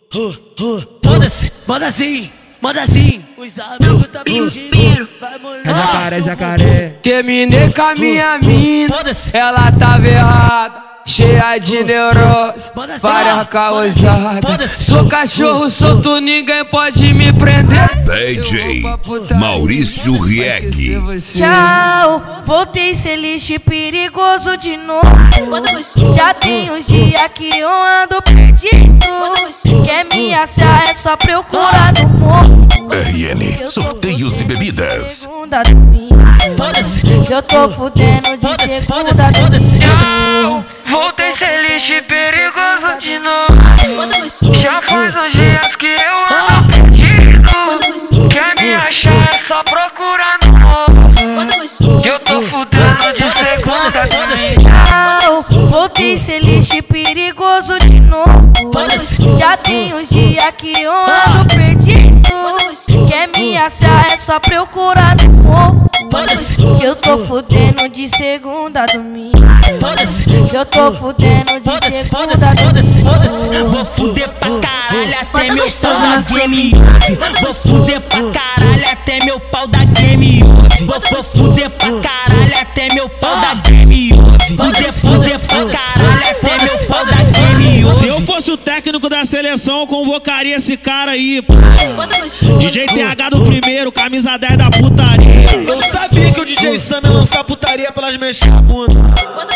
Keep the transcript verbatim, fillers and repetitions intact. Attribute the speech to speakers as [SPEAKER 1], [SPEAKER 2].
[SPEAKER 1] Foda-se, manda assim, manda assim. Os amigos tá mentindo.
[SPEAKER 2] É jacaré, é jacaré.
[SPEAKER 3] Terminei com a minha mina, ela tava errada. Cheia de neurose, várias causadas. Sou cachorro solto, ninguém pode me prender.
[SPEAKER 4] D J Maurício Rieck.
[SPEAKER 5] Tchau, voltei ser lixo perigoso de novo. Já tem uns dias que eu ando perdido. Quer me achar é só procurar no morro.
[SPEAKER 4] R N, sorteios e bebidas.
[SPEAKER 5] Que eu tô fudendo de segunda a
[SPEAKER 3] Tchau, voltei ser lixo perigoso de novo. Já faz uns dias que eu ando perdido. Quer me achar é só procurar no morro. Que eu tô fudendo de segunda a
[SPEAKER 5] Tchau, voltei ser lixo perigoso de novo. Já tem uns dias que eu ando perdido. Quer me achar é só procurar no morro. Que eu tô fudendo de segunda a domingo. Que eu tô fudendo de segunda a domingo.
[SPEAKER 1] Vou fuder pra caralho até meu pau da game. Vou fuder pra caralho até meu pau da game. Vou, vou fuder pra caralho até meu pau da game. Fuder, fuder pra caralho até meu pau da game.
[SPEAKER 6] Se eu fosse o técnico da seleção, eu convocaria esse cara aí, pô. D J T H do primeiro, camisa dez da putaria.
[SPEAKER 7] Eu sabia que o D J Sam ia lançar putaria pelas mexer a bunda.